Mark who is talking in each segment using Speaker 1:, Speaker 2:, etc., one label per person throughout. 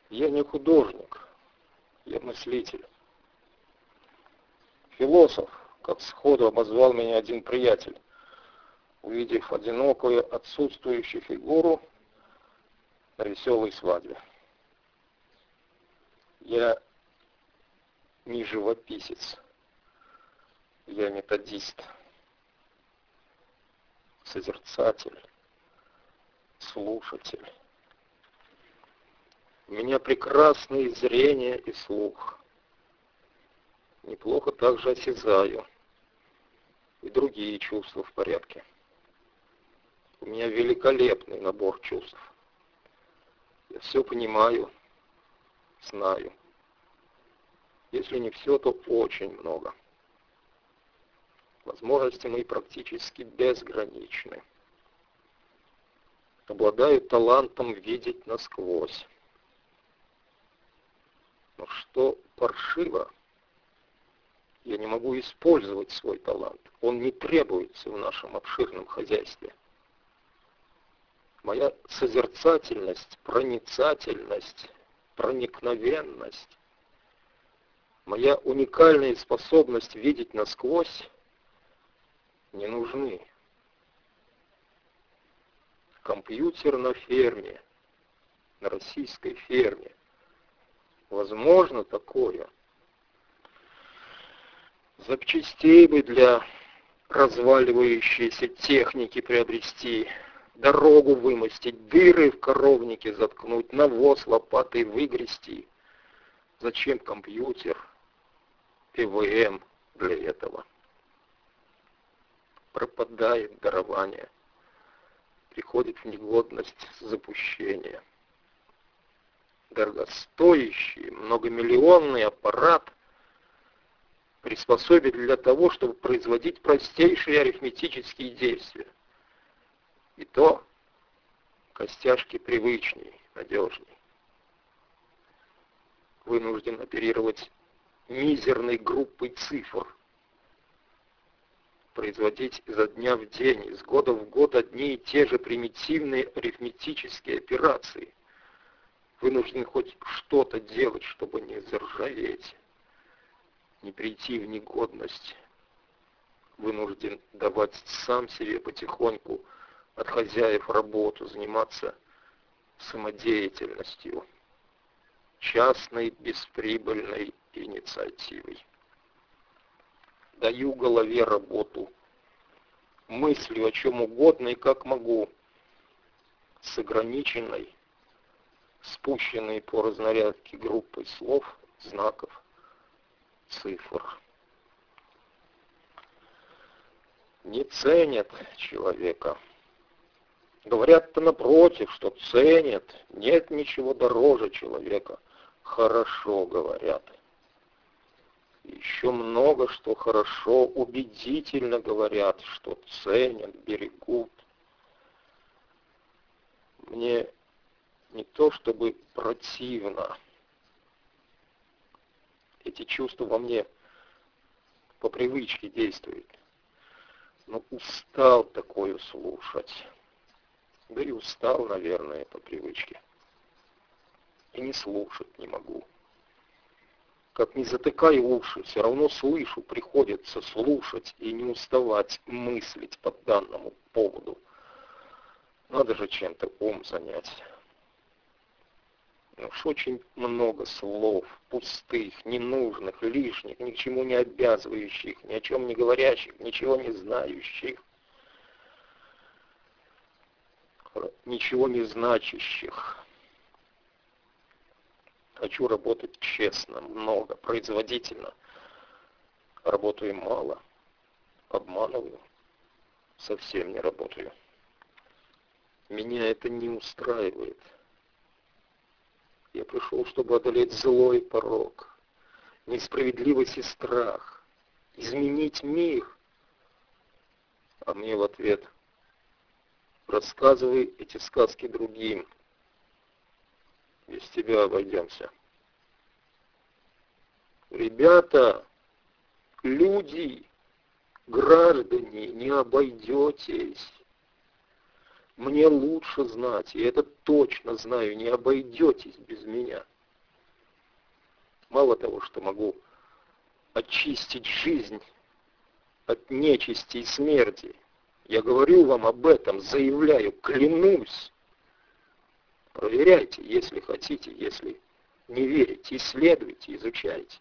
Speaker 1: Я не художник, я мыслитель. Философ, как сходу обозвал меня один приятель, увидев одинокую отсутствующую фигуру на веселой свадьбе. Я не живописец, я методист, созерцатель, слушатель. У меня прекрасное зрение и слух. Неплохо также осязаю. И другие чувства в порядке. У меня великолепный набор чувств. Я все понимаю, знаю. Если не все, то очень много. Возможности мои практически безграничны. Обладаю талантом видеть насквозь. Но что паршиво, я не могу использовать свой талант. Он не требуется в нашем обширном хозяйстве. Моя созерцательность, проницательность, проникновенность, моя уникальная способность видеть насквозь не нужны. Компьютер на ферме, на российской ферме. Возможно такое. Запчастей бы для разваливающейся техники приобрести, дорогу вымостить, дыры в коровнике заткнуть, навоз лопатой выгрести. Зачем компьютер, ПВМ для этого? Пропадает дарование, приходит в негодность запущения. Дорогостоящий, многомиллионный аппарат приспособен для того, чтобы производить простейшие арифметические действия. И то костяшки привычней, надежней. Вынужден оперировать мизерной группой цифр. Производить изо дня в день, из года в год одни и те же примитивные арифметические операции. Вынужден хоть что-то делать, чтобы не заржаветь, не прийти в негодность. Вынужден давать сам себе потихоньку от хозяев работу, заниматься самодеятельностью, частной бесприбыльной инициативой. Даю голове работу, мыслю о чем угодно и как могу, с ограниченной, спущенной по разнарядке группой слов, знаков, цифр. Не ценят человека. Говорят-то напротив, что ценят. Нет ничего дороже человека. Хорошо говорят. Еще много что хорошо, убедительно говорят, что ценят, берегут. Мне не то чтобы противно. Эти чувства во мне по привычке действуют. Но устал такое слушать. Да и устал, наверное, по привычке. И не слушать не могу. Как не затыкаю уши, все равно слышу, приходится слушать и не уставать мыслить по данному поводу. Надо же чем-то ум занять. Уж очень много слов, пустых, ненужных, лишних, ни к чему не обязывающих, ни о чем не говорящих, ничего не знающих, ничего не значащих. Хочу работать честно, много, производительно. Работаю мало, обманываю, совсем не работаю. Меня это не устраивает. Я пришел, чтобы одолеть злой порок, несправедливость и страх, изменить мир. А мне в ответ: рассказывай эти сказки другим. Без тебя обойдемся. Ребята, люди, граждане, не обойдетесь. Мне лучше знать, и это точно знаю, не обойдетесь без меня. Мало того, что могу очистить жизнь от нечисти и смерти, я говорю вам об этом, заявляю, клянусь. Проверяйте, если хотите, если не верите, исследуйте, изучайте.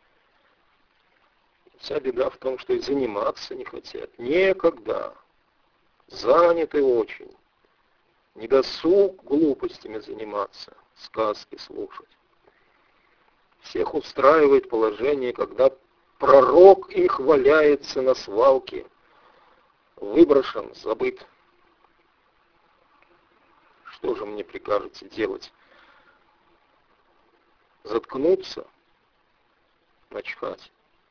Speaker 1: Вся беда в том, что и заниматься не хотят. Некогда. Заняты очень. Недосуг глупостями заниматься, сказки слушать. Всех устраивает положение, когда пророк их валяется на свалке, выброшен, забыт. Что же мне прикажете делать? Заткнуться? Начхать.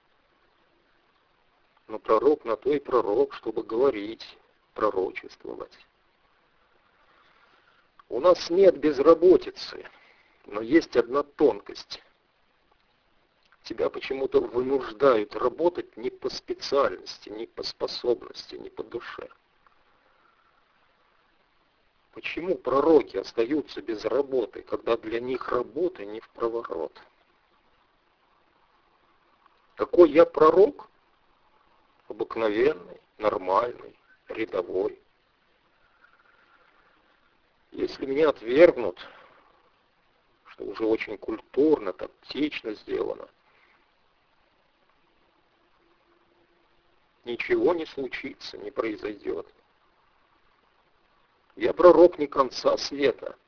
Speaker 1: Но пророк на то и пророк, чтобы говорить, пророчествовать. У нас нет безработицы, но есть одна тонкость. Тебя почему-то вынуждают работать не по специальности, не по способности, не по душе. Почему пророки остаются без работы, когда для них работа не впроворот? Какой я пророк? Обыкновенный, нормальный, рядовой. Если меня отвергнут, что уже очень культурно, тактично сделано, ничего не случится, не произойдет. Я пророк не конца света.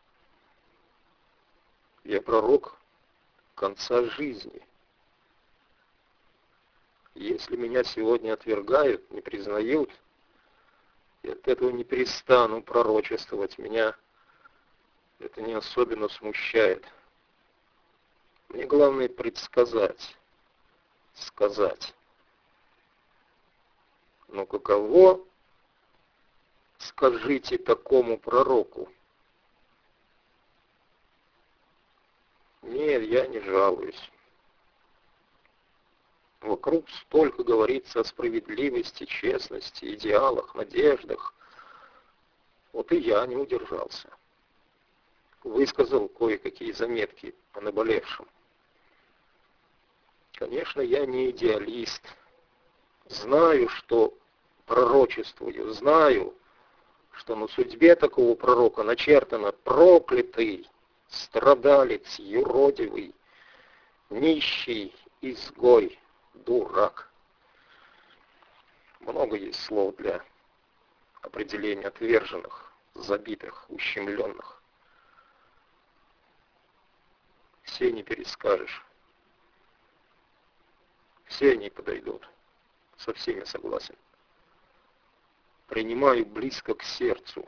Speaker 1: Я пророк конца жизни. Если меня сегодня отвергают, не признают, я от этого не перестану пророчествовать. Меня это не особенно смущает. Мне главное предсказать, сказать. Но каково, скажите такому пророку? Нет, я не жалуюсь. Вокруг столько говорится о справедливости, честности, идеалах, надеждах. Вот и я не удержался. Высказал кое-какие заметки о наболевшем. Конечно, я не идеалист. Знаю, что пророчествую, знаю, что на судьбе такого пророка начертано проклятый, страдалец, юродивый, нищий, изгой, дурак. Много есть слов для определения отверженных, забитых, ущемленных. Все не перескажешь. Все они подойдут. Со всеми согласен. Принимаю близко к сердцу.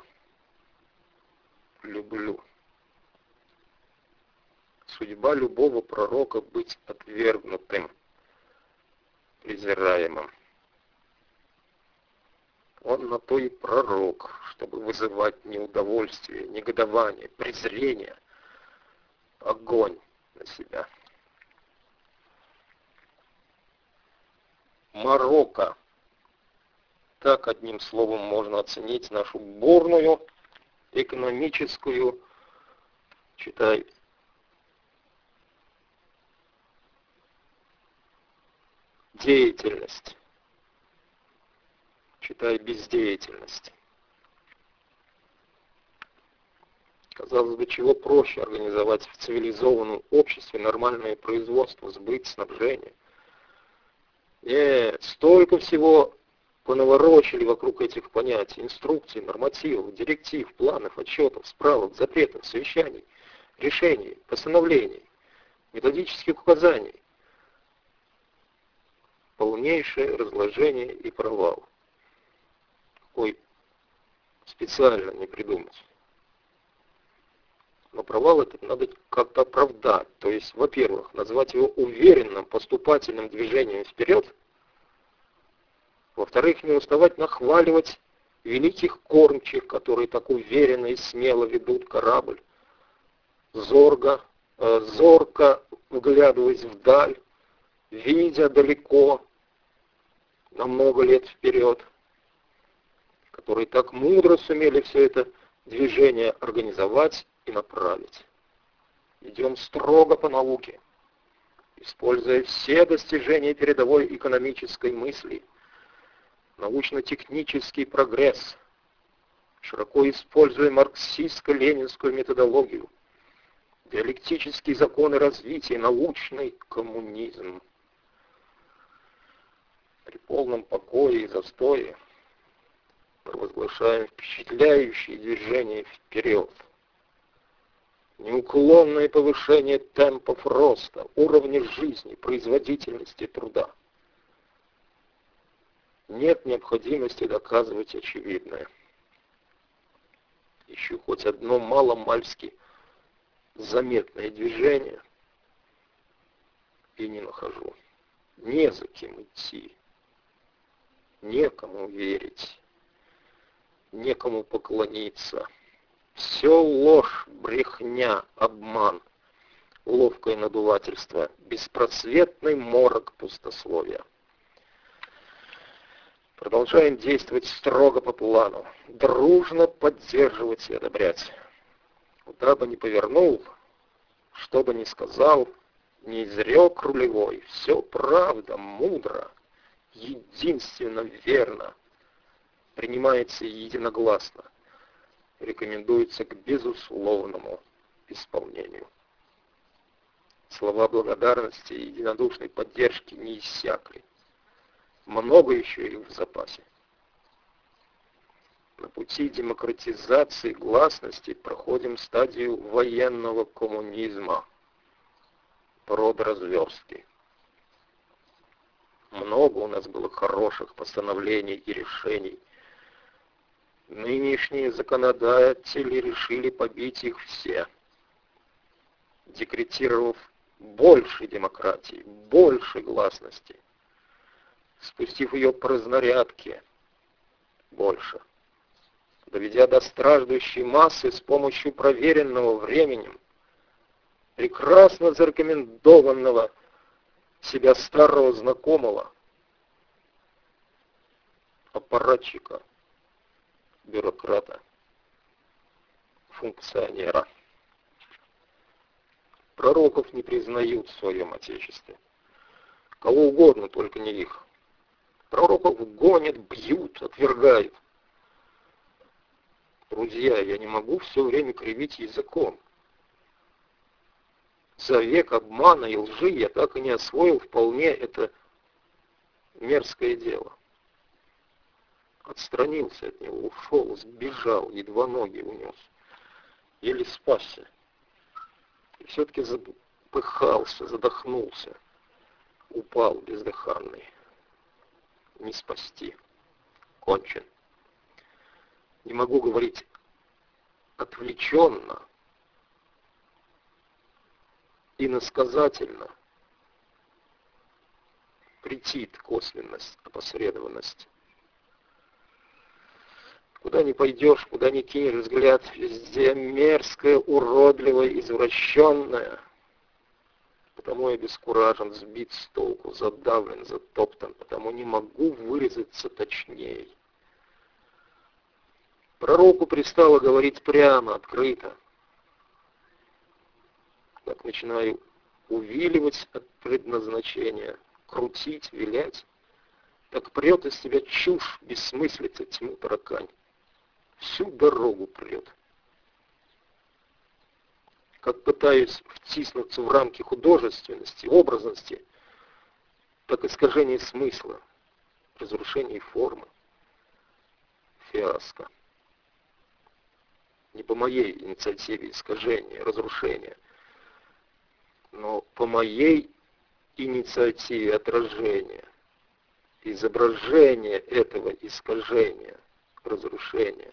Speaker 1: Люблю. Судьба любого пророка быть отвергнутым, презираемым. Он на то и пророк, чтобы вызывать неудовольствие, негодование, презрение, огонь на себя. Марокко. Так одним словом можно оценить нашу бурную экономическую, читай, деятельность, читай, бездеятельность. Казалось бы, чего проще организовать в цивилизованном обществе нормальное производство, сбыт, снабжение. Нет, столько всего понаворочили вокруг этих понятий, инструкций, нормативов, директив, планов, отчетов, справок, запретов, совещаний, решений, постановлений, методических указаний. Полнейшее разложение и провал. Какой специально не придумать. Но провал этот надо как-то оправдать. То есть, во-первых, назвать его уверенным поступательным движением вперед. Во-вторых, не уставать нахваливать великих кормчих, которые так уверенно и смело ведут корабль, зорко вглядываясь вдаль, видя далеко, на много лет вперед, которые так мудро сумели все это движение организовать и направить. Идем строго по науке. используя все достижения передовой экономической мысли, научно-технический прогресс, широко используя марксистско-ленинскую методологию, диалектические законы развития, научный коммунизм. При полном покое и застое провозглашаем впечатляющие движения вперед, неуклонное повышение темпов роста, уровня жизни, производительности труда. Нет необходимости доказывать очевидное. Ищу хоть одно маломальски заметное движение и не нахожу. Не за кем идти, некому верить, некому поклониться. Все ложь, брехня, обман, ловкое надувательство, беспросветный морок пустословия. Продолжаем действовать строго по плану, дружно поддерживать и одобрять. Куда бы ни повернул, что бы ни сказал, не изрек рулевой, все правда, мудро, единственно верно, принимается единогласно, рекомендуется к безусловному исполнению. Слова благодарности и единодушной поддержки не иссякли. Много еще их в запасе. На пути демократизации гласности проходим стадию военного коммунизма, продразверстки. Много у нас было хороших постановлений и решений. Нынешние законодатели решили побить их все, декретировав больше демократии, больше гласности, спустив ее по разнарядке больше, доведя до страждущей массы с помощью проверенного временем, прекрасно зарекомендованного себя старого знакомого, аппаратчика, бюрократа, функционера. Пророков не признают в своем Отечестве. Кого угодно, только не их. Пророков гонят, бьют, отвергают. Друзья, я не могу все время кривить языком. За век обмана и лжи я так и не освоил вполне это мерзкое дело. Отстранился от него, ушел, сбежал, едва ноги унес. Еле спасся. И все-таки запыхался, задохнулся. Упал бездыханный. Не спасти. Кончен. Не могу говорить отвлеченно, иносказательно. Претит косвенность, опосредованность. Куда ни пойдешь, куда ни кинешь взгляд, везде мерзкое, уродливое, извращенное. Потому я обескуражен, сбит с толку, задавлен, затоптан, потому не могу выразиться точнее. Пророку пристало говорить прямо, открыто. Как начинаю увиливать от предназначения, крутить, вилять, так прет из тебя чушь, бессмыслица, тьму, таракань. Всю дорогу прет. Как пытаюсь втиснуться в рамки художественности, образности, так искажение смысла, разрушение формы, фиаско. Не по моей инициативе искажения, разрушения, но по моей инициативе отражения, изображения этого искажения, разрушения.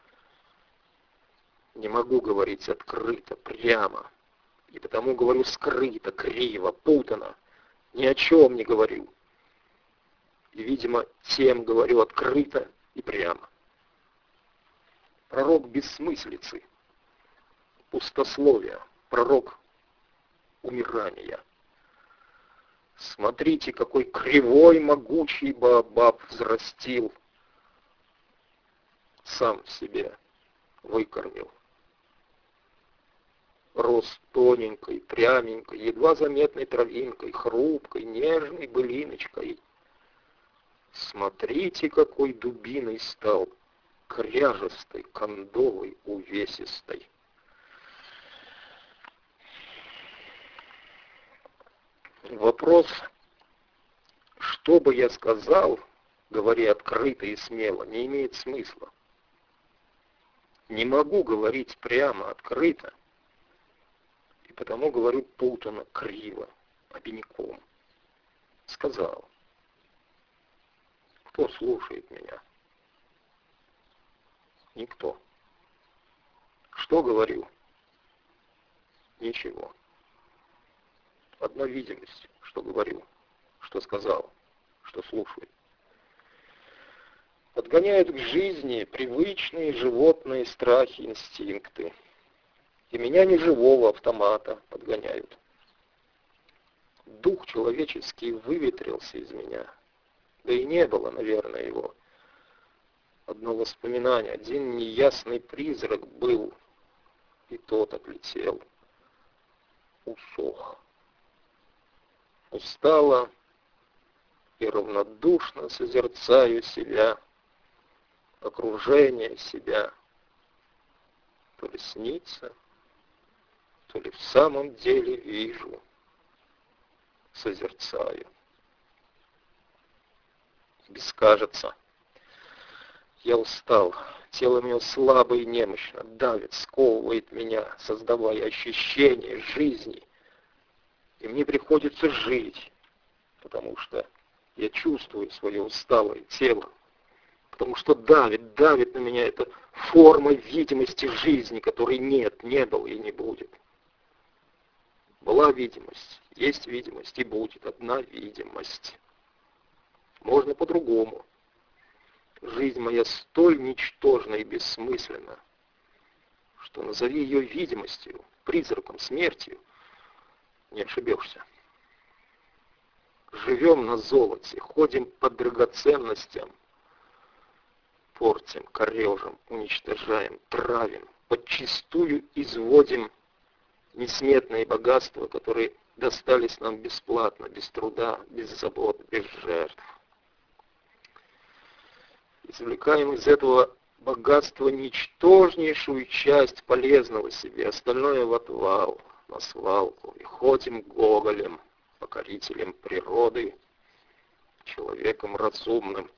Speaker 1: Не могу говорить открыто, прямо, и потому говорю скрыто, криво, путано, ни о чем не говорю. И, видимо, тем говорю открыто и прямо. Пророк бессмыслицы, пустословия, пророк умирания. Смотрите, какой кривой, могучий Баобаб взрастил, сам в себе выкормил. рос тоненькой, пряменькой, едва заметной травинкой, хрупкой, нежной былиночкой. Смотрите, какой дубиной стал, кряжестой, кондовой, увесистой. Вопрос, что бы я сказал, говоря открыто и смело, не имеет смысла. Не могу говорить прямо, открыто, и потому говорю путанно, криво, обиняком. Сказал. Кто слушает меня? Никто. Что говорю? Ничего. Одна видимость, что говорю, что сказал, что слушаю. Подгоняют к жизни привычные животные страхи, инстинкты. И меня не живого автомата подгоняют. Дух человеческий выветрился из меня. Да и не было, наверное, его. Одно воспоминание, один неясный призрак был, и тот отлетел. Усох. Устало и равнодушно созерцаю себя, окружение себя. То ли снится, то ли в самом деле вижу, созерцаю. Бескажется. Я устал, тело мое слабо и немощно, давит, сковывает меня, создавая ощущение жизни. И мне приходится жить, потому что я чувствую свое усталое тело, потому что давит на меня эта форма видимости жизни, которой нет, не было и не будет. Была видимость, есть видимость и будет одна видимость. Можно по-другому. Жизнь моя столь ничтожна и бессмысленна, что назови ее видимостью, призраком, смертью, не ошибешься. Живем на золоте, ходим по драгоценностям, портим, корежим, уничтожаем, травим, подчистую изводим несметные богатства, которые достались нам бесплатно, без труда, без забот, без жертв. Извлекаем из этого богатства ничтожнейшую часть полезного себе, остальное в отвал, на свалку, и ходим гоголем, покорителем природы, человеком разумным.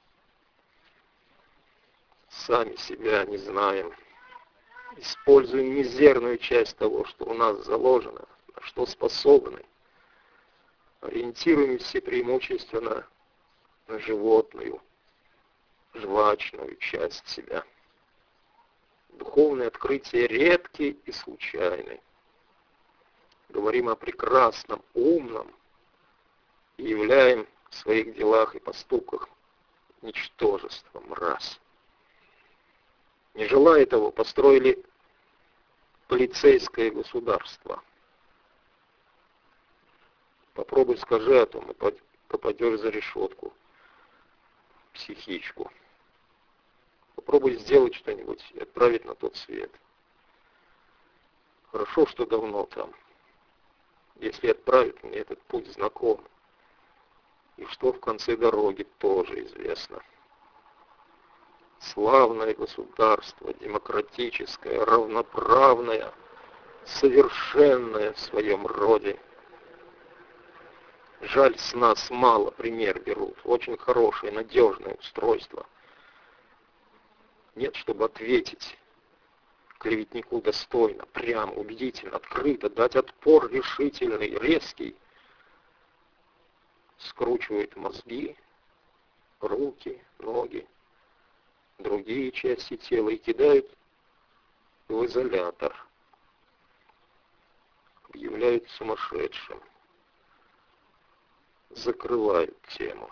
Speaker 1: Сами себя не знаем. Используем мизерную часть того, что у нас заложено, на что способны. Ориентируемся преимущественно на животную, жвачную часть себя. Духовные открытия редки и случайны. Говорим о прекрасном, умном и являем в своих делах и поступках ничтожество, мразь. Не желая того, построили полицейское государство. Попробуй скажи о том, и попадешь за решетку, психичку. Попробуй сделать что-нибудь и отправить на тот свет. Хорошо, что давно там. Если отправить, мне этот путь знаком. И что в конце дороги, тоже известно. Славное государство, демократическое, равноправное, совершенное в своем роде. Жаль, с нас мало пример берут. Очень хорошее, надежное устройство. Нет, чтобы ответить клеветнику достойно, прямо, убедительно, открыто, дать отпор решительный, резкий. Скручивают мозги, руки, ноги, другие части тела и кидают в изолятор. Объявляют сумасшедшим. Закрывают тему.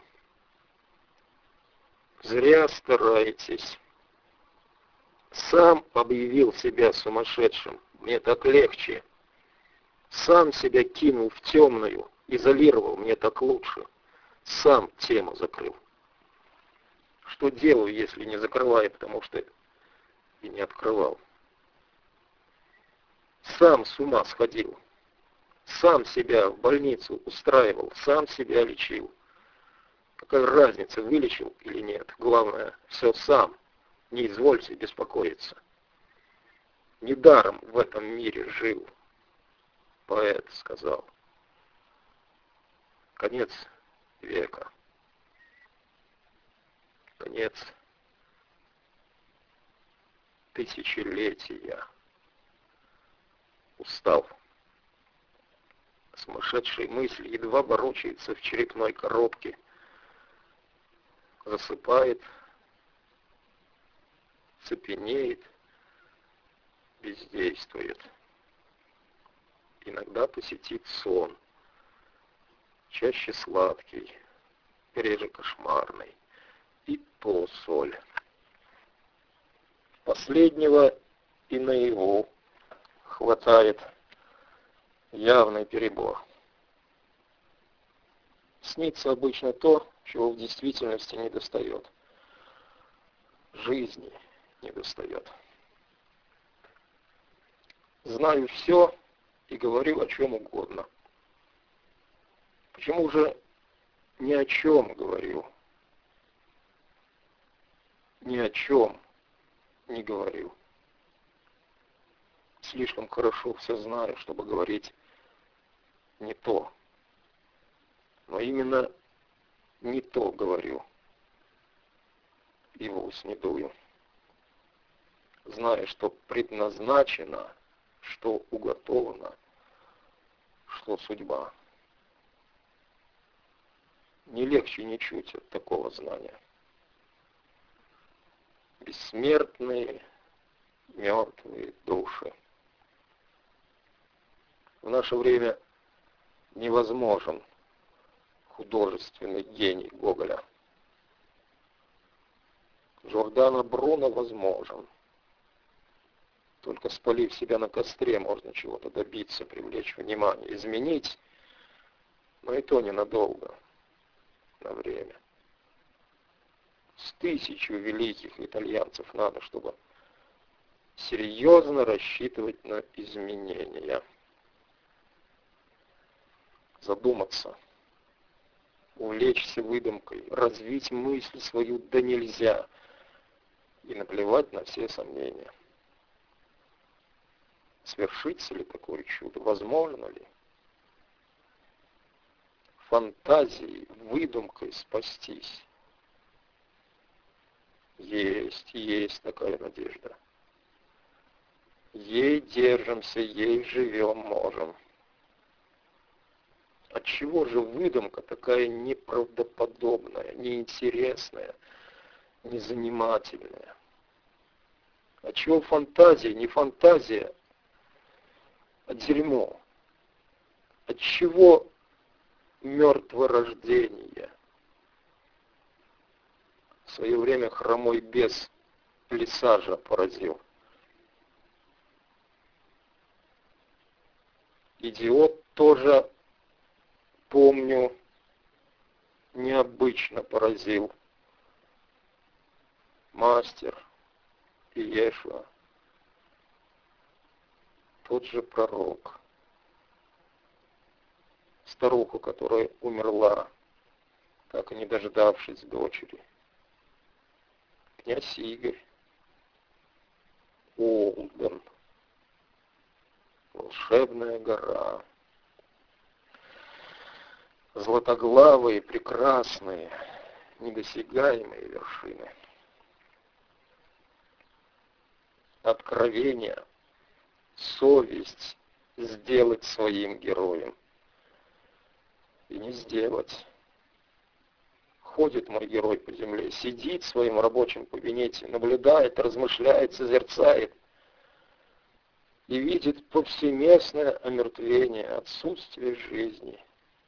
Speaker 1: Зря стараетесь. Сам объявил себя сумасшедшим. Мне так легче. Сам себя кинул в темную, изолировал, мне так лучше. Сам тему закрыл. Что делаю, если не закрываю, потому что и не открывал? Сам с ума сходил. Сам себя в больницу устраивал, сам себя лечил. Какая разница, вылечил или нет? Главное, все сам. Не извольте беспокоиться. Недаром в этом мире жил. Поэт сказал. Конец века. Конец тысячелетия. Устал. Сумасшедшая мысль едва ворочается в черепной коробке. Засыпает, цепенеет, бездействует. Иногда посетит сон, чаще сладкий, реже кошмарный, и то соль. Последнего и наяву хватает явный перебор. Снится обычно то, чего в действительности недостает. Жизни недостает. Знаю все и говорю о чем угодно. Почему же ни о чем говорю? Ни о чем не говорю. Слишком хорошо все знаю, чтобы говорить не то. Но именно не то говорю. И в ус не дую. Зная, что предназначено, что уготовано, что судьба. Не легче ничуть от такого знания. Бессмертные, мертвые души. В наше время невозможен художественный гений Гоголя. Джордано Бруно возможен. Только спалив себя на костре, можно чего-то добиться, привлечь внимание, изменить, но и то ненадолго, на время. С 1000 великих итальянцев надо, чтобы серьезно рассчитывать на изменения. Задуматься, увлечься выдумкой, развить мысль свою да нельзя и наплевать на все сомнения. Свершится ли такое чудо? Возможно ли? Фантазией, выдумкой спастись? Есть такая надежда. Ей держимся, ей живем можем. Отчего же выдумка такая неправдоподобная, неинтересная, незанимательная? Отчего фантазия, не фантазия, а дерьмо? Отчего мертворождение? В свое время хромой бес Лесажа поразил. Идиот тоже, помню, необычно поразил. Мастер и Иешуа, тот же пророк. Старуху, которая умерла, так и не дождавшись дочери. Князь Игорь, Олден, волшебная гора. Златоглавые, прекрасные, недосягаемые вершины. Откровение, совесть сделать своим героем. И не сделать. Ходит мой герой по земле, сидит в своем рабочем кабинете, наблюдает, размышляет, созерцает и видит повсеместное омертвение, отсутствие жизни.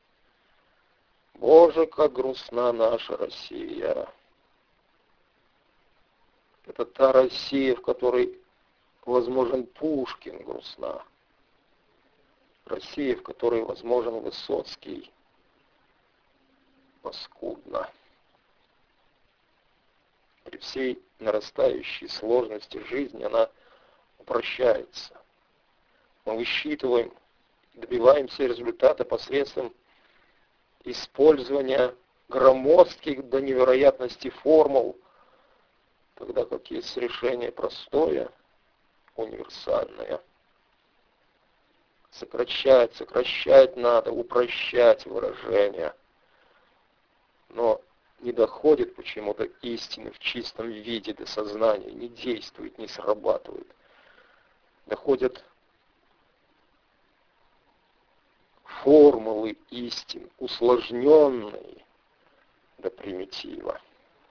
Speaker 1: Боже, как грустна наша Россия. Это та Россия, в которой возможен Пушкин, грустна. Россия, в которой возможен Высоцкий, паскудно. При всей нарастающей сложности жизни она упрощается. Мы высчитываем, добиваемся результата посредством использования громоздких до невероятности формул, тогда как есть решение простое, универсальное. Сокращать надо, упрощать выражения. Но не доходит почему-то истины в чистом виде до сознания, не действует, не срабатывает. Доходят формулы истин, усложненные до примитива,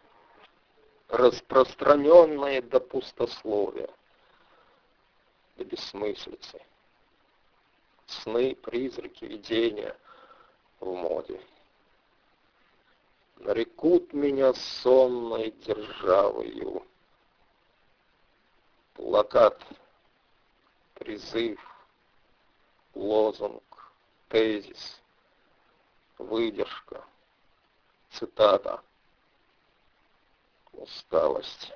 Speaker 1: распространенные до пустословия, до бессмыслицы. Сны, призраки, видения в моде. Нарекут меня сонной державою. Плакат, призыв, лозунг, тезис, выдержка, цитата, усталость.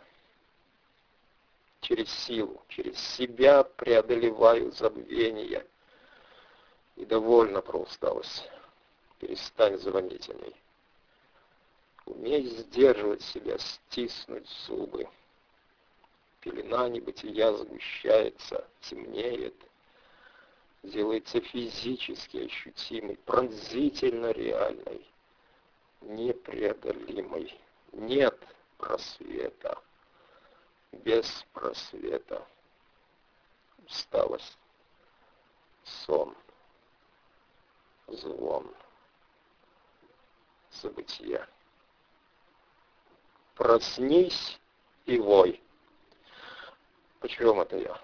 Speaker 1: Через силу, через себя преодолеваю забвение. И довольно про усталость. Перестань звонить о ней. Умей сдерживать себя, стиснуть зубы. Пелена небытия сгущается, темнеет, делается физически ощутимой, пронзительно реальной, непреодолимой. Нет просвета, без просвета. Усталость, сон, звон, забытие. Проснись и вой. Почему это я?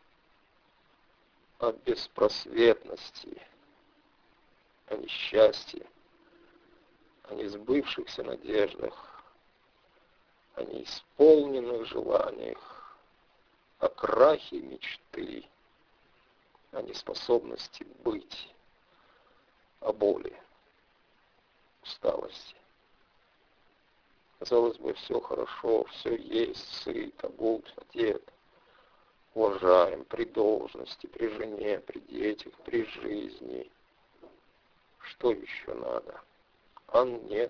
Speaker 1: О беспросветности, о несчастье, о несбывшихся надеждах, о неисполненных желаниях, о крахе мечты, о неспособности быть, о боли, усталости. Казалось бы, все хорошо, все есть, сыт, обут, одет. Уважаем при должности, при жене, при детях, при жизни. Что еще надо? А нет.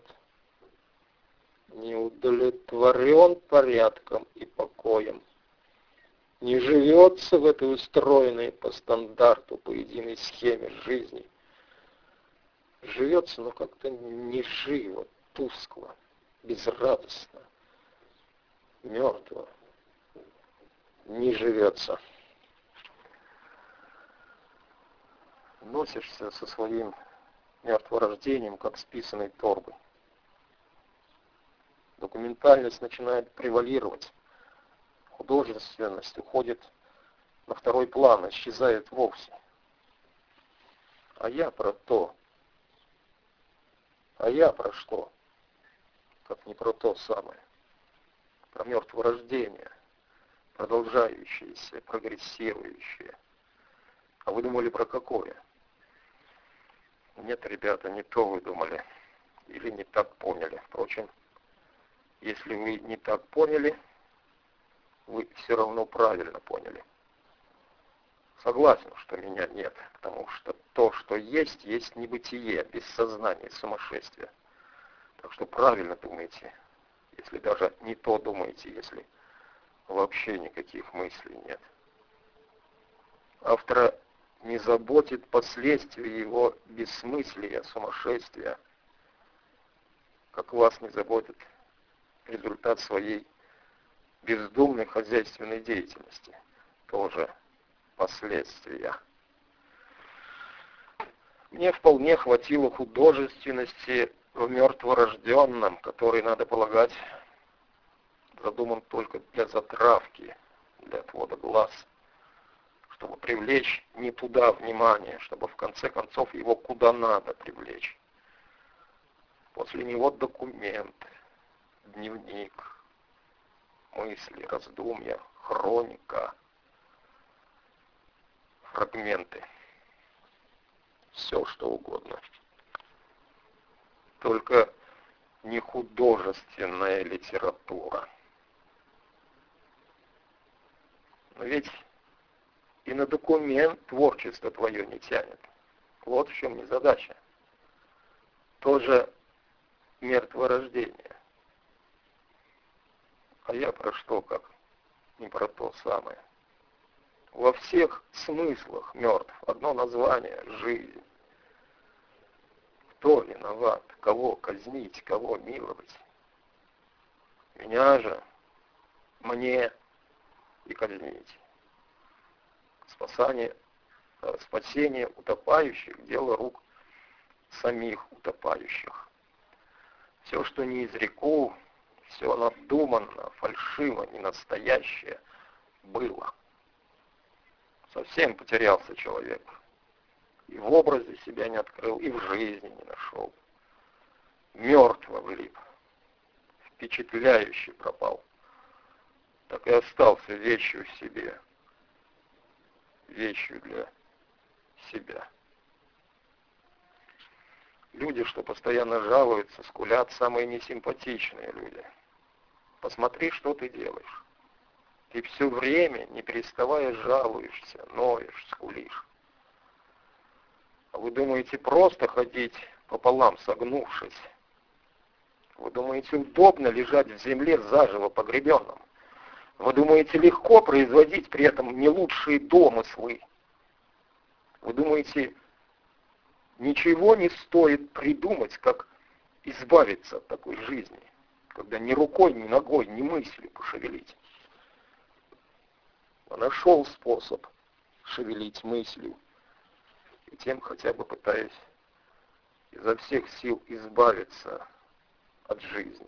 Speaker 1: Не удовлетворен порядком и покоем. Не живется в этой устроенной по стандарту, по единой схеме жизни. Живется, но как-то не живо, тускло, безрадостно, мертво. Не живется. Носишься со своим мертворождением, как с писаной торбой. Документальность начинает превалировать. Художественность уходит на второй план, исчезает вовсе. А я про то. А я про что? Как не про то самое. Про мертворождение. Продолжающееся, прогрессирующее. А вы думали про какое? Нет, ребята, не то вы думали. Или не так поняли. Впрочем, если вы не так поняли, вы все равно правильно поняли. Согласен, что меня нет, потому что то, что есть, есть небытие, бессознание, сумасшествие. Так что правильно думайте, если даже не то думаете, если вообще никаких мыслей нет. Автора не заботит последствия его бессмыслия, сумасшествия, как вас не заботит результат своей бездумной хозяйственной деятельности. Тоже последствия. Мне вполне хватило художественности в мертворожденном, который, надо полагать, задуман только для затравки, для отвода глаз, чтобы привлечь не туда внимание, чтобы в конце концов его куда надо привлечь. После него документ, дневник, мысли, раздумья, хроника, фрагменты, все что угодно. Только не художественная литература. Но ведь и на документ творчество твое не тянет. Вот в чем незадача. Тоже мертворождение. А я про что, как не про то самое. Во всех смыслах мертв. Одно название — жизнь. Кто виноват? Кого казнить? Кого миловать? Меня же, мне и казнить. Спасение утопающих — дело рук самих утопающих. Все, что не изреку, все надуманно, фальшиво, ненастоящее было. Совсем потерялся человек. И в образе себя не открыл, и в жизни не нашел. Мертво влип. Впечатляюще пропал. Так и остался вещью в себе. Вещью для себя. Люди, что постоянно жалуются, скулят, самые несимпатичные люди. Посмотри, что ты делаешь. Ты все время, не переставая, жалуешься, ноешь, скулишь. А вы думаете, просто ходить пополам согнувшись? Вы думаете, удобно лежать в земле заживо погребенным? Вы думаете, легко производить при этом не лучшие домыслы? Вы думаете, ничего не стоит придумать, как избавиться от такой жизни, когда ни рукой, ни ногой, ни мыслью пошевелить? Я нашел способ шевелить мыслью, и тем хотя бы пытаюсь изо всех сил избавиться от жизни.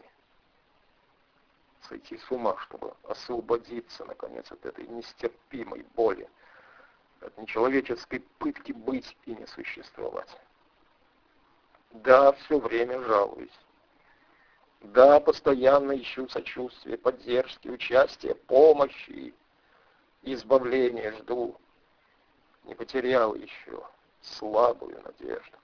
Speaker 1: Сойти с ума, чтобы освободиться, наконец, от этой нестерпимой боли, от нечеловеческой пытки быть и не существовать. Да, все время жалуюсь. Да, постоянно ищу сочувствия, поддержки, участия, помощи, избавления жду. Не потерял еще слабую надежду.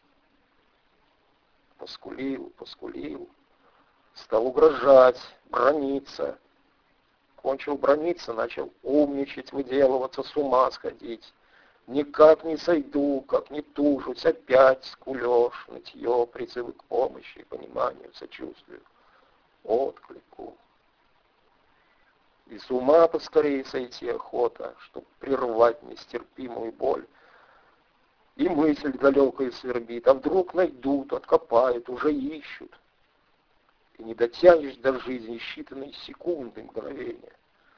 Speaker 1: Поскулил, стал угрожать, браниться. Кончил браниться, начал умничать, выделываться, с ума сходить. Никак не сойду, как не тужусь, опять скулёж, нытье, призывы к помощи, пониманию, сочувствию, отклику. И с ума поскорее сойти охота, чтоб прервать нестерпимую боль. И мысль далекая свербит, а вдруг найдут, откопают, уже ищут. И не дотянешь до жизни считанные секунды, мгновения.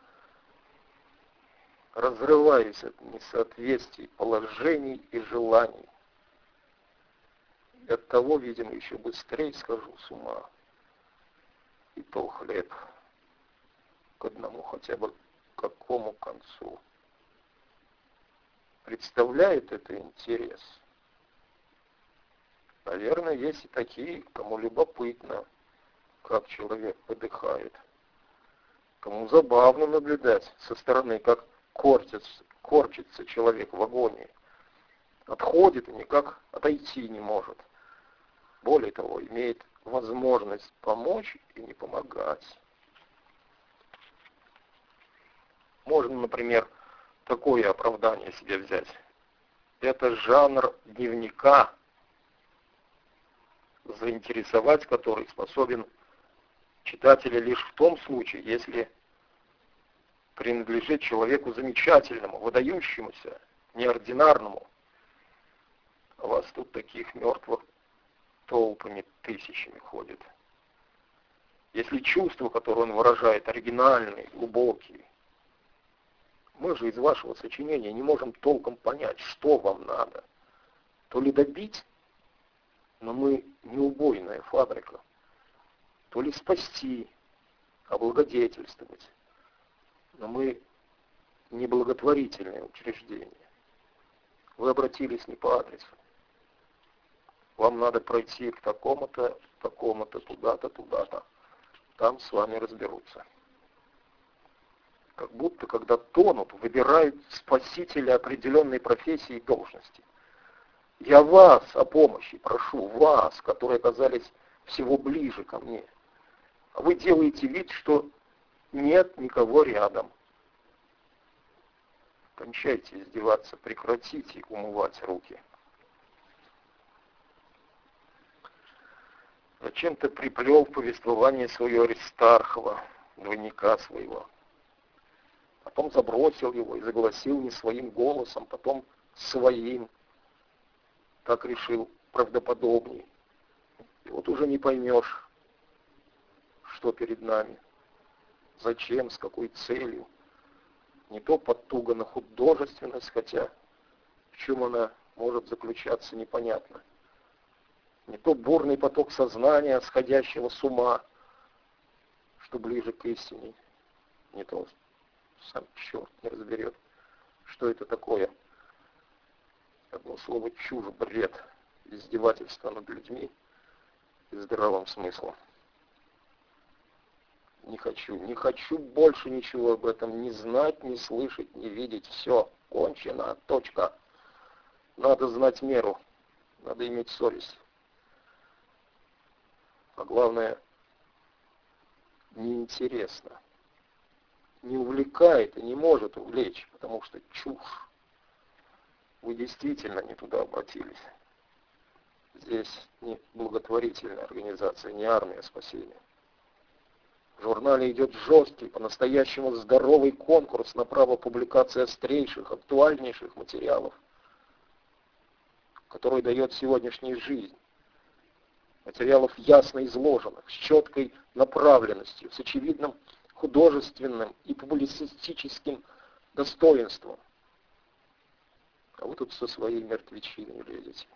Speaker 1: Разрываюсь от несоответствий положений и желаний. И от того, видимо, еще быстрее схожу с ума. И то хлеб к одному хотя бы какому концу. Представляет это интерес? Наверное, есть и такие, кому любопытно, как человек подыхает. Кому забавно наблюдать со стороны, как корчится человек в агонии. Отходит и никак отойти не может. Более того, имеет возможность помочь и не помогать. Можно, например, такое оправдание себе взять. Это жанр дневника, заинтересовать который способен читателя лишь в том случае, если принадлежит человеку замечательному, выдающемуся, неординарному. А у вас тут таких мертвых толпами, тысячами ходит. Если чувства, которые он выражает, оригинальные, глубокие, мы же из вашего сочинения не можем толком понять, что вам надо. То ли добить, но мы не убойная фабрика, то ли спасти, облагодетельствовать, но мы не благотворительное учреждение. Вы обратились не по адресу. Вам надо пройти к такому-то, такому-то, туда-то, туда-то. Там с вами разберутся. Как будто, когда тонут, выбирают спасителя определенной профессии и должности. Я вас о помощи прошу, вас, которые оказались всего ближе ко мне. А вы делаете вид, что нет никого рядом. Кончайте издеваться, прекратите умывать руки. Зачем-то приплел в повествование свое Аристархова, двойника своего. Потом забросил его и загласил не своим голосом, потом своим. Так решил правдоподобней. И вот уже не поймешь, что перед нами, зачем, с какой целью. Не то подтуга на художественность, хотя в чем она может заключаться, непонятно. Не то бурный поток сознания, сходящего с ума, что ближе к истине. Не то сам черт не разберет, что это такое. Одно слово чушь, бред, издевательство над людьми и здравым смыслом. Не хочу больше ничего об этом не знать, не слышать, не видеть. Все, кончено, точка. Надо знать меру, надо иметь совесть. А главное, неинтересно. Не увлекает и не может увлечь, потому что чушь. Вы действительно не туда обратились. Здесь не благотворительная организация, не армия спасения. В журнале идет жесткий, по-настоящему здоровый конкурс на право публикации острейших, актуальнейших материалов, который дает сегодняшняя жизнь. Материалов ясно изложенных, с четкой направленностью, с очевидным художественным и публицистическим достоинством. А вы тут со своей мертвечиной лезете.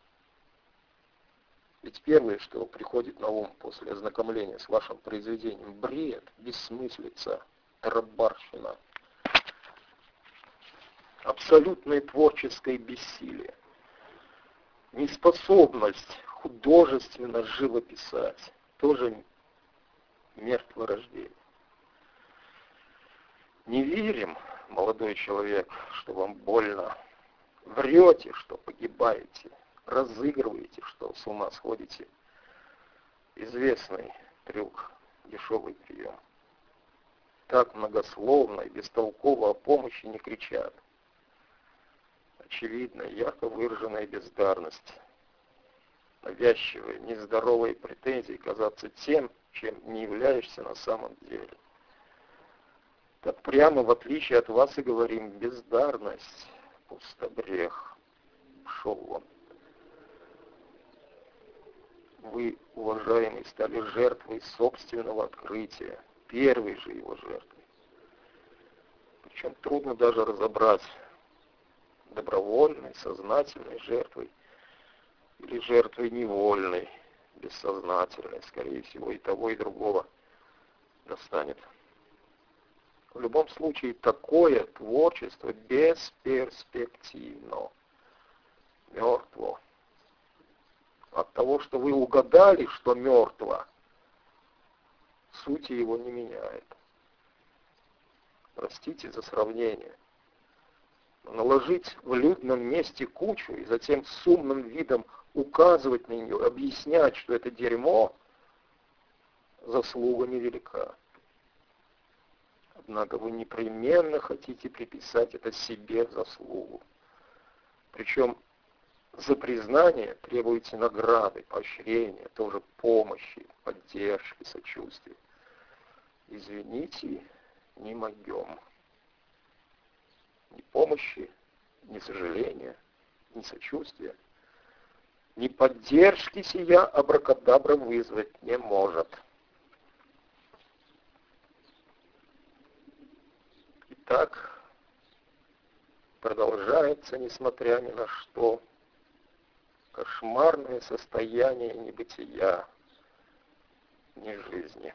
Speaker 1: Ведь первое, что приходит на ум после ознакомления с вашим произведением, бред, бессмыслица, тарабарщина, абсолютное творческое бессилие, неспособность художественно живописать, тоже мертворождение. Не верим, молодой человек, что вам больно. Врете, что погибаете. Разыгрываете, что с ума сходите. Известный трюк, дешевый прием. Так многословно и бестолково о помощи не кричат. Очевидная, ярко выраженная бездарность. Навязчивые, нездоровые претензии казаться тем, чем не являешься на самом деле. Так прямо, в отличие от вас, и говорим: бездарность, пустобрех. Шел вон. Вы, уважаемый, стали жертвой собственного открытия, первой же его жертвой. Причем трудно даже разобрать, добровольной, сознательной жертвой или жертвой невольной, бессознательной. Скорее всего, и того, и другого достанет. В любом случае, такое творчество бесперспективно, мертво. От того, что вы угадали, что мертво, сути его не меняет. Простите за сравнение. Наложить в людном месте кучу и затем с умным видом указывать на нее, объяснять, что это дерьмо, заслуга невелика. Однако вы непременно хотите приписать это себе в заслугу. Причем за признание требуете награды, поощрения, тоже помощи, поддержки, сочувствия. Извините, не могем. Ни помощи, ни сожаления, ни сочувствия, ни поддержки сия абракадабра вызвать не может. Итак, продолжается, несмотря ни на что, кошмарное состояние небытия, не жизни.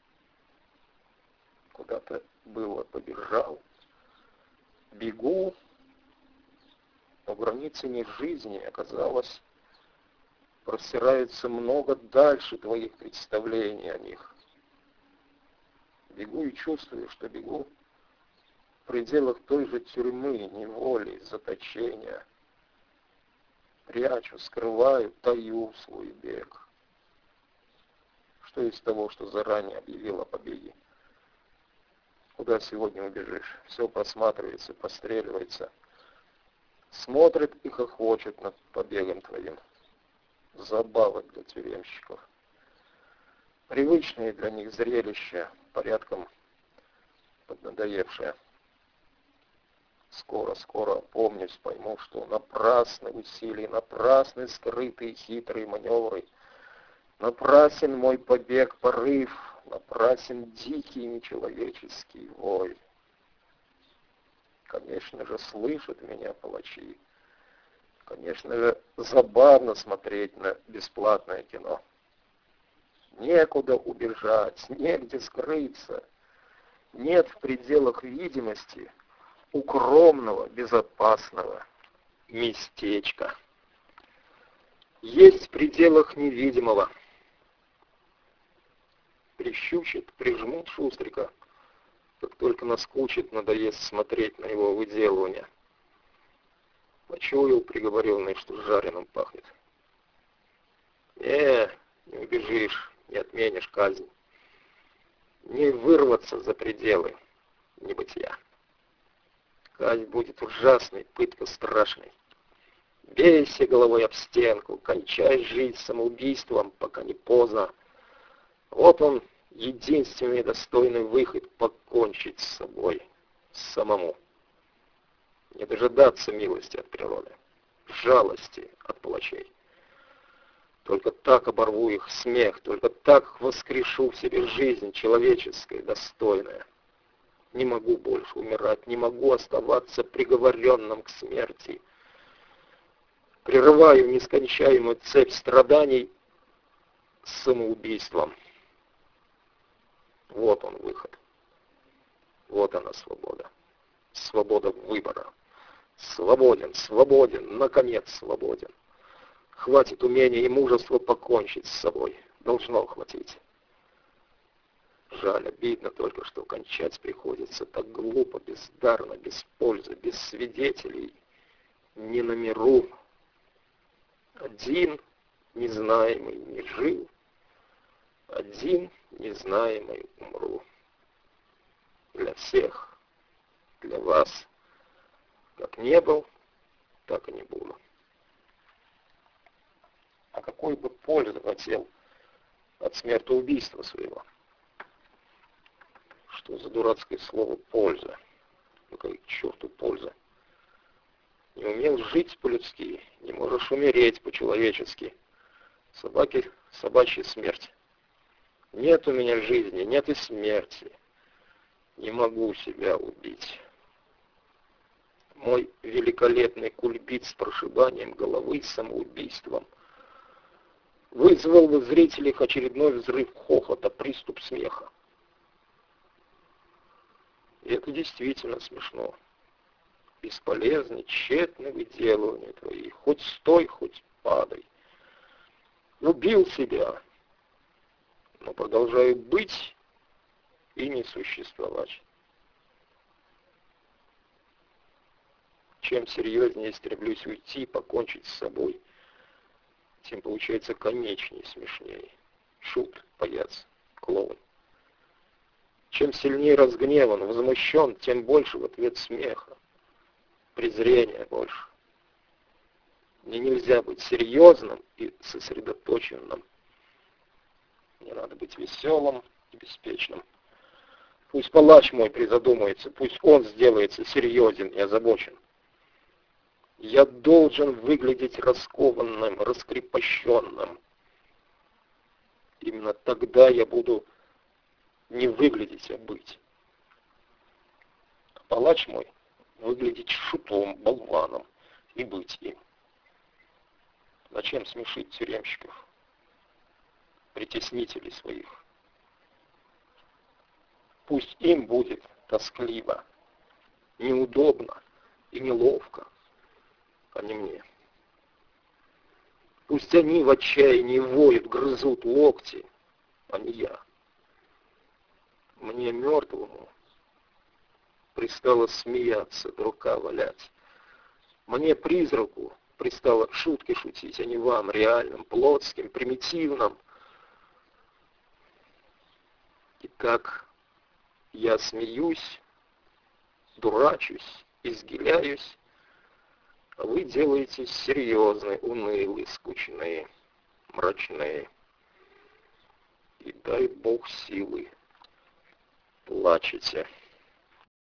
Speaker 1: Куда-то было, побежал, бегу, но границы не жизни, оказалось, простираются много дальше твоих представлений о них. Бегу и чувствую, что бегу в пределах той же тюрьмы, неволи, заточения. Прячу, скрываю, таю свой бег. Что из того, что заранее объявил о побеге? Куда сегодня убежишь? Все просматривается, постреливается. Смотрит и хохочет над побегом твоим. Забава для тюремщиков. Привычные для них зрелища, порядком поднадоевшие. Скоро опомнюсь, пойму, что напрасны усилия, напрасны скрытые хитрые маневры, напрасен мой побег, порыв, напрасен дикий нечеловеческий вой. Конечно же, слышат меня палачи. Конечно же, забавно смотреть на бесплатное кино. Некуда убежать, негде скрыться. Нет в пределах видимости укромного, безопасного местечка. Есть в пределах невидимого. Прищучат, прижмут Шустрика, как только наскучит, надоест смотреть на его выделывание. Почуял приговоренный, что жареным пахнет. Не убежишь, не отменишь казнь. Не вырваться за пределы небытия. Казнь будет ужасной, пытка страшной. Бейся головой об стенку, кончай жизнь самоубийством, пока не поздно. Вот он, единственный достойный выход покончить с собой самому. Не дожидаться милости от природы, жалости от палачей. Только так оборву их смех, только так воскрешу в себе жизнь человеческая, достойная. Не могу больше умирать, не могу оставаться приговоренным к смерти. Прерываю нескончаемую цепь страданий самоубийством. Вот он выход. Вот она свобода. Свобода выбора. Свободен, наконец свободен. Хватит умения и мужества покончить с собой. Должно хватить. Жаль, обидно только, что кончать приходится так глупо, бездарно, без пользы, без свидетелей. Не на миру. Один незнаемый не жил, один незнаемый умру. Для всех, для вас, как не был, так и не буду. А какой бы пользы хотел от смертоубийства своего? Что за дурацкое слово «польза»? Ну какая к черту польза? Не умел жить по-людски, не можешь умереть по-человечески. Собаки — собачья смерть. Нет у меня жизни, нет и смерти. Не могу себя убить. Мой великолепный кульбит с прошибанием головы самоубийством вызвал в зрителях очередной взрыв хохота, приступ смеха. И это действительно смешно. Бесполезны, тщетны выделывания твои. Хоть стой, хоть падай. Убил себя, но продолжаю быть и не существовать. Чем серьезнее стремлюсь уйти, покончить с собой, тем получается конечнее, смешнее. Шут, паяц, клоун. Чем сильнее разгневан, возмущен, тем больше в ответ смеха. Презрения больше. Мне нельзя быть серьезным и сосредоточенным. Мне надо быть веселым и беспечным. Пусть палач мой призадумается, пусть он сделается серьезен и озабочен. Я должен выглядеть раскованным, раскрепощенным. Именно тогда я буду не выглядеть, а быть. А палач мой выглядеть шутом, болваном и быть им. Зачем смешить тюремщиков, притеснителей своих? Пусть им будет тоскливо, неудобно и неловко, а не мне. Пусть они в отчаянии воют, грызут локти, а не я. Мне, мертвому, пристало смеяться, дурака валять. Мне, призраку, пристало шутки шутить, а не вам, реальным, плотским, примитивным. И так Я смеюсь, дурачусь, изгиляюсь, а вы делаетесь серьезные, унылые, скучные, мрачные. И дай Бог силы, плачете.